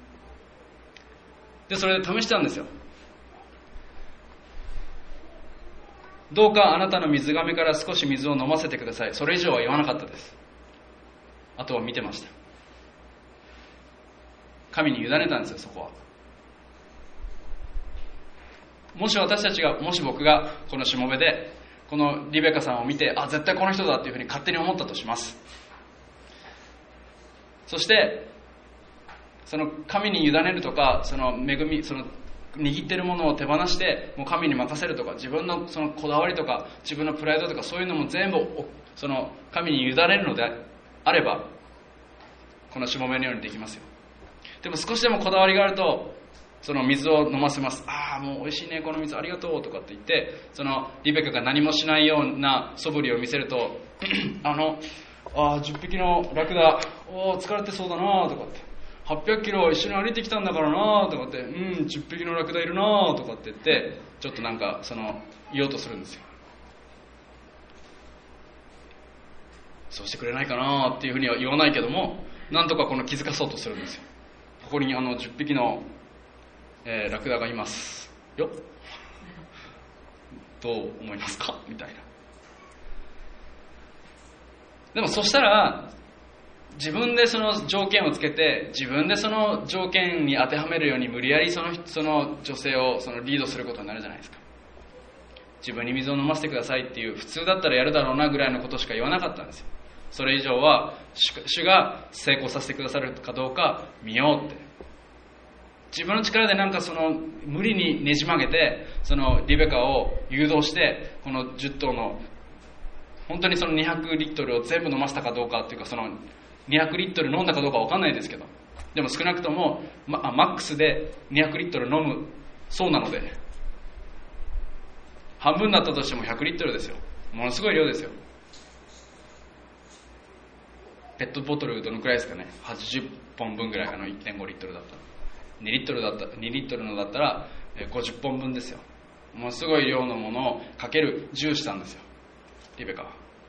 でそれで試したんですよ。どうかあなたの水がめから少し水を飲ませてください。それ以上は言わなかったです。あとは見てました。神に委ねたんですよ、そこは。もし僕がこのしもべでこのリベカさんを見て、絶対この人だっていうふうに勝手に思ったとします。そしてその神に委ねるとか、その恵み、その握ってるものを手放してもう神に任せるとか、自分のそのこだわりとか自分のプライドとかそういうのも全部その神に委ねるのであれば、このしもべのようにできますよ。でも少しでもこだわりがあると、その水を飲ませます。もう美味しいねこの水ありがとうとかって言って、そのリベカが何もしないような素振りを見せると10匹のラクダ、疲れてそうだなとかって、800キロ一緒に歩いてきたんだからなとかって、10匹のラクダいるなとかって言って、ちょっとなんか言おうとするんですよ。そうしてくれないかなっていうふうには言わないけども、なんとか気づかそうとするんですよ。ここに10匹の、ラクダがいますよ、どう思いますかみたいな。でもそしたら自分でその条件をつけて、自分でその条件に当てはめるように無理やりその女性をリードすることになるじゃないですか。自分に水を飲ませてくださいっていう、普通だったらやるだろうなぐらいのことしか言わなかったんですよ。それ以上は主が成功させてくださるかどうか見ようって。自分の力で無理にねじ曲げてリベカを誘導して、この10頭の本当に200リットルを全部飲ませたかどうかっていうか、200リットル飲んだかどうか分かんないですけど、でも少なくともマックスで200リットル飲むそうなので、半分だったとしても100リットルですよ。ものすごい量ですよ。ペットボトルどのくらいですかね。80本分ぐらいかな。 1.5 リットルだったら2リットルのだったら50本分ですよ。ものすごい量のものをかける10したんですよ、リベカは。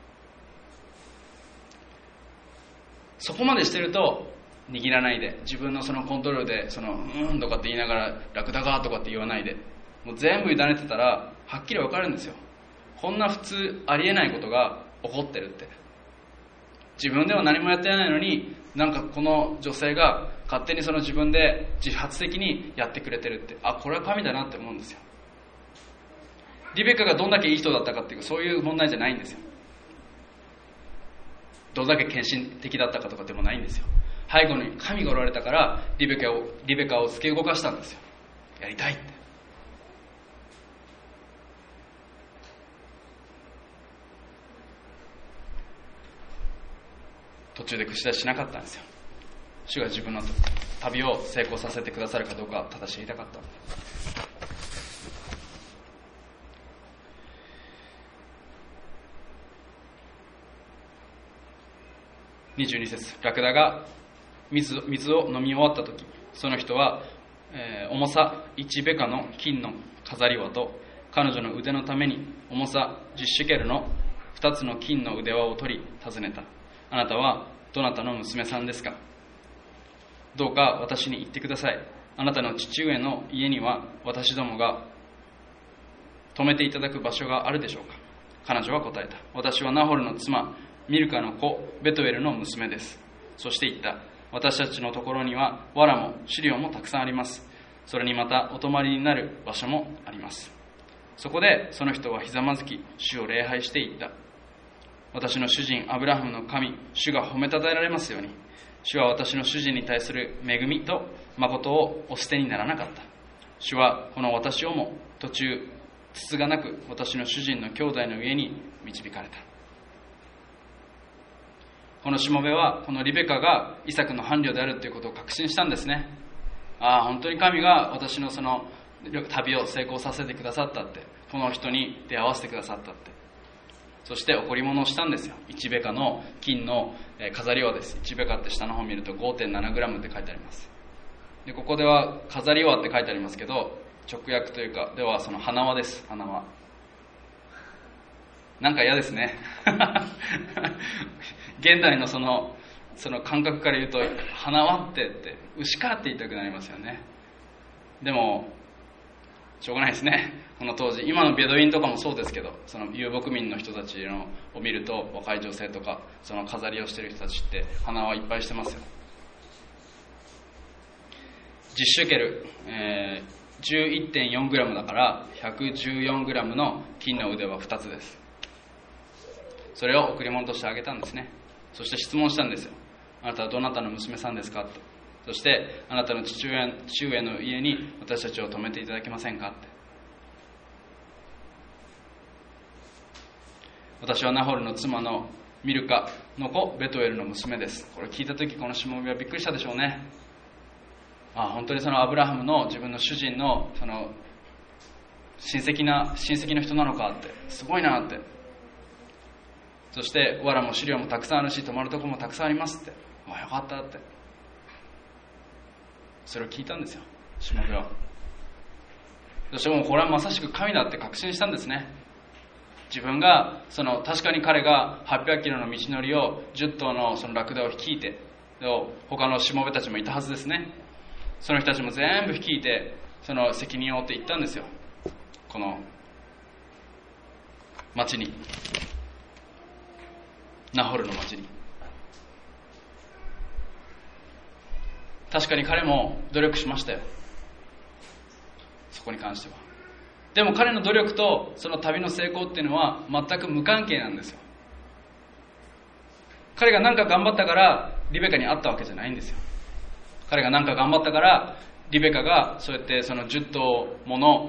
そこまでしてると握らないで、自分のコントロールでとかって言いながらラクダがとかって言わないで、もう全部委ねてたらはっきり分かるんですよ。こんな普通ありえないことが起こってるって。自分では何もやってないのに、この女性が勝手に自分で自発的にやってくれてるって、これは神だなって思うんですよ。リベカがどんだけいい人だったかっていうそういう問題じゃないんですよ。どれだけ献身的だったかとかでもないんですよ。背後に神がおられたからリベカを突き動かしたんですよ。やりたいって。途中で口出ししなかったんですよ。主が自分の旅を成功させてくださるかどうかただ知りたかった。22節、ラクダが水を飲み終わった時、その人は、重さ1ベカの金の飾り輪と彼女の腕のために重さ10シェケルの2つの金の腕輪を取り尋ねた。あなたはどなたの娘さんですか？どうか私に言ってください。あなたの父上の家には私どもが泊めていただく場所があるでしょうか？彼女は答えた。私はナホルの妻ミルカの子ベトエルの娘です。そして言った。私たちのところには藁も飼料もたくさんあります。それにまたお泊まりになる場所もあります。そこでその人はひざまずき主を礼拝して言った。 私の主人アブラハムの神、主が褒めたたえられますように。主は私の主人に対する恵みと誠をお捨てにならなかった。主はこの私をも途中つつがなく私の主人の兄弟の家に導かれた。このしもべはこのリベカがイサクの伴侶であるということを確信したんですね。本当に神が私のその旅を成功させてくださったって、この人に出会わせてくださったって。そして贈り物をしたんですよ。1ベカの金の飾り輪です。1ベカって下の方を見ると 5.7g って書いてあります。でここでは飾り輪って書いてありますけど、直訳というかではその花輪です。花輪なんか嫌ですね現代のその感覚から言うと、花輪って牛かって言いたくなりますよね。でもしょうがないですね。この当時、今のベドウィンとかもそうですけど、その遊牧民の人たちを見ると、若い女性とかその飾りをしている人たちって花輪いっぱいしてますよ。10シュケル、11.4g だから 114g の金の腕は2つです。それを贈り物としてあげたんですね。そして質問したんですよ。あなたはどなたの娘さんですかと。そしてあなたの父上の家に私たちを泊めていただけませんかって。私はナホルの妻のミルカの子ベトエルの娘です。これ聞いたとき、このしもべはびっくりしたでしょうね。本当にそのアブラハムの自分の主人のその親戚の人なのかって、すごいなって。そして藁も資料もたくさんあるし、泊まるとこもたくさんありますって。よかったって。それを聞いたんですよ、しもべは。そしてもうこれはまさしく神だって確信したんですね。自分が確かに彼が800キロの道のりを10頭のそのラクダを率いて、他のしもべたちもいたはずですね。その人たちも全部率いて、その責任を負って行ったんですよ、この町に、ナホルの町に。確かに彼も努力しましたよ、そこに関しては。でも彼の努力とその旅の成功っていうのは全く無関係なんですよ。彼が何か頑張ったからリベカに会ったわけじゃないんですよ。彼が何か頑張ったからリベカがそうやってその10頭もの、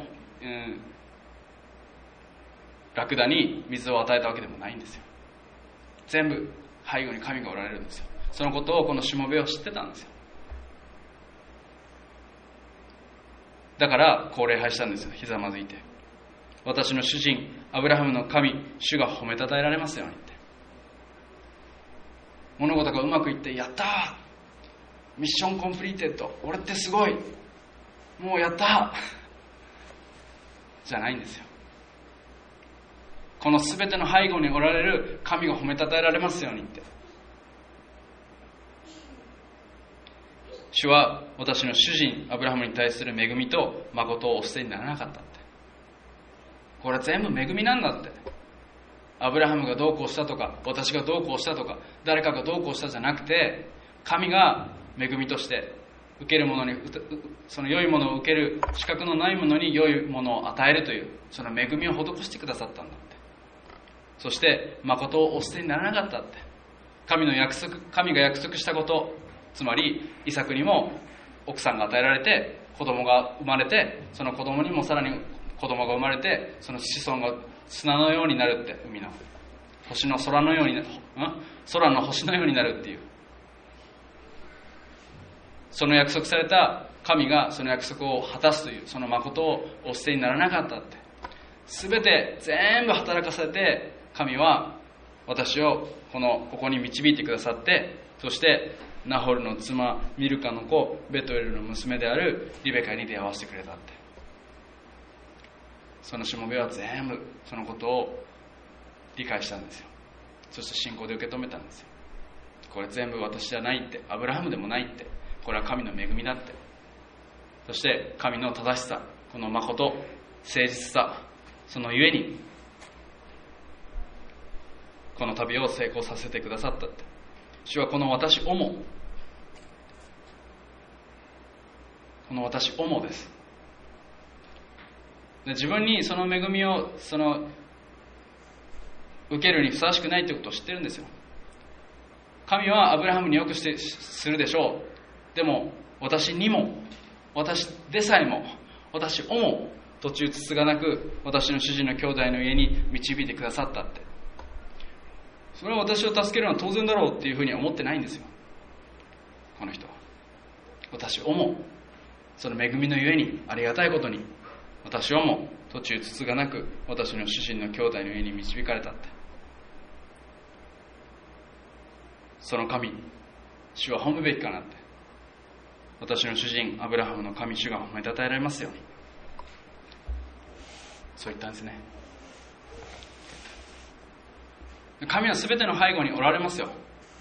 ラクダに水を与えたわけでもないんですよ。全部背後に神がおられるんですよ。そのことをこのしもべは知ってたんですよ。だからこう礼拝したんですよ、ひざまずいて。私の主人アブラハムの神、主が褒めたたえられますようにって。物事がうまくいって、やったー、ミッションコンプリーテッド、俺ってすごい、もうやったじゃないんですよ。この全ての背後におられる神が褒めたたえられますようにって。主は私の主人アブラハムに対する恵みと誠をお捨てにならなかったって。これは全部恵みなんだって。アブラハムがどうこうしたとか、私がどうこうしたとか、誰かがどうこうしたじゃなくて、神が恵みとして受けるものに、その良いものを受ける資格のないものに良いものを与えるという、その恵みを施してくださったんだって。そして誠をお捨てにならなかったって。神が約束したこと、つまりイサクにも奥さんが与えられて、子供が生まれて、その子供にもさらに子供が生まれて、その子孫が砂のようになるって、海の星の空のようになる、空の星のようになるっていう、その約束された神がその約束を果たすという、その誠をお捨てにならなかったって。全て全部働かせて、神は私をここに導いてくださって、そしてナホルの妻ミルカの子ベトエルの娘であるリベカに出会わせてくれたって。そのしもべは全部そのことを理解したんですよ。そして信仰で受け止めたんですよ。これ全部私じゃないって、アブラハムでもないって、これは神の恵みだって。そして神の正しさ、この誠、誠実さ、そのゆえにこの旅を成功させてくださったって。主はこの私をもです。で、自分にその恵みを受けるにふさわしくないということを知ってるんですよ。神はアブラハムによくするでしょう。でも私にも、私でさえも、私をも途中つつがなく私の主人の兄弟の家に導いてくださったって、それは私を助けるのは当然だろうっていうふうには思ってないんですよ、この人は。私をもその恵みのゆえに、ありがたいことに私をも途中つつがなく私の主人の兄弟の家に導かれたって、その神、主は褒むべきかなって、私の主人アブラハムの神主が褒めたたえられますように、そう言ったんですね。神は全ての背後におられますよ。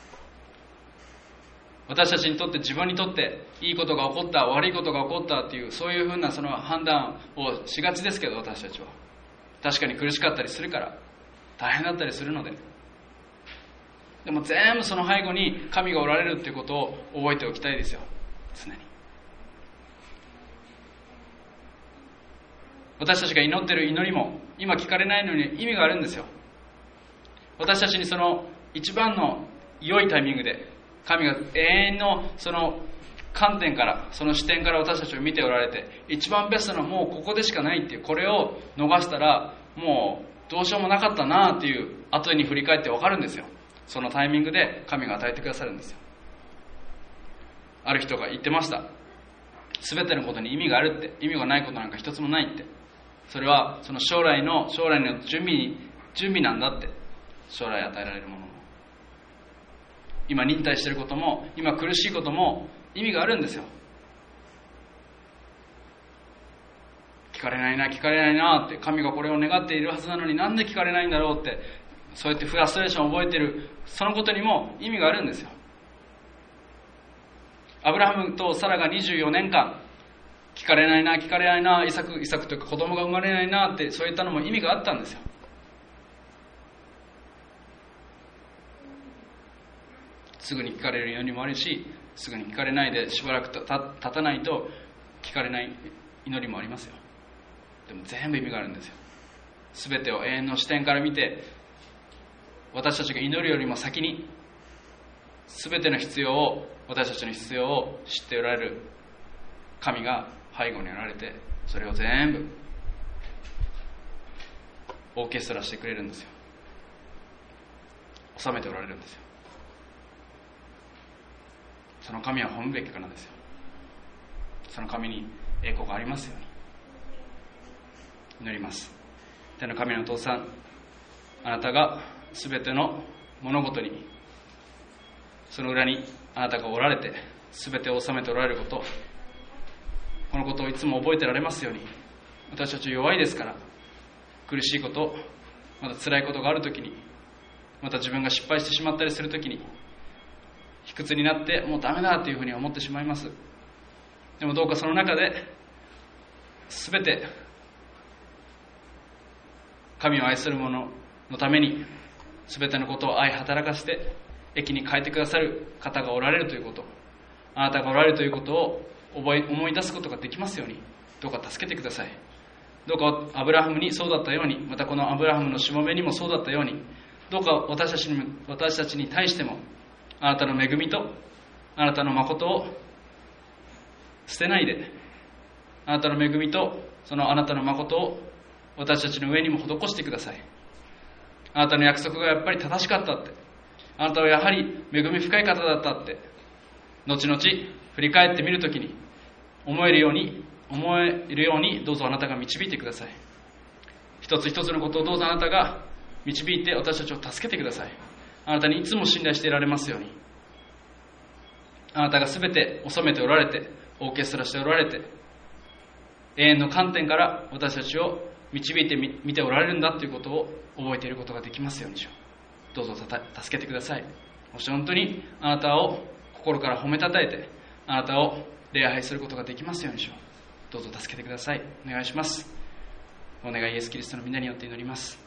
私たちにとって、自分にとっていいことが起こった、悪いことが起こったっていう、そういうふうなその判断をしがちですけど、私たちは確かに苦しかったりするから、大変だったりするので、でも全部その背後に神がおられるっていうことを覚えておきたいですよ、常に。私たちが祈っている祈りも今聞かれないのに意味があるんですよ。私たちにその一番の良いタイミングで神が永遠のその観点から、その視点から私たちを見ておられて、一番ベストなもうここでしかないっていう、これを逃したらもうどうしようもなかったなっていう後に振り返って分かるんですよ。そのタイミングで神が与えてくださるんですよ。ある人が言ってました。全てのことに意味があるって、意味がないことなんか一つもないって。それはその将来の準備なんだって。将来与えられるものも、今忍耐していることも、今苦しいことも意味があるんですよ。聞かれないなって、神がこれを願っているはずなのになんで聞かれないんだろうって、そうやってフラストレーションを覚えている、そのことにも意味があるんですよ。アブラハムとサラが24年間聞かれないな、イサクというか子供が生まれないなって、そういったのも意味があったんですよ。すぐに聞かれるようにもあるし、すぐに聞かれないでしばらく経たないと聞かれない祈りもありますよ。でも全部意味があるんですよ。全てを永遠の視点から見て、私たちが祈るよりも先に全ての必要を、私たちの必要を知っておられる神が背後におられて、それを全部オーケストラしてくれるんですよ。収めておられるんですよ。その神は褒むべきからですよ。その神に栄光がありますように祈ります。天の神のお父さん、あなたがすべての物事に、その裏にあなたがおられてすべてを治めておられること、このことをいつも覚えてられますように。私たち弱いですから、苦しいこと、また辛いことがあるときに、また自分が失敗してしまったりするときに、卑屈になってもうダメだというふうに思ってしまいます。でもどうかその中で全て神を愛する者のために全てのことを愛働かせて益に変えてくださる方がおられるということ、あなたがおられるということを思い出すことができますように、どうか助けてください。どうかアブラハムにそうだったように、またこのアブラハムのしもべにもそうだったように、どうか私たちに対してもあなたの恵みとあなたの誠を捨てないで、あなたの恵みとそのあなたの誠を私たちの上にも施してください。あなたの約束がやっぱり正しかったって、あなたはやはり恵み深い方だったって、後々振り返ってみるときに思えるようにどうぞあなたが導いてください。一つ一つのことをどうぞあなたが導いて私たちを助けてください。あなたにいつも信頼していられますように。あなたが全て収めておられて、オーケストラしておられて、永遠の観点から私たちを導いて見ておられるんだということを覚えていることができますようにしよう。どうぞ助けてください。もし本当にあなたを心から褒めたたえて、あなたを礼拝することができますようにしよう。どうぞ助けてください。お願いします。お願いイエスキリストの皆によって祈ります。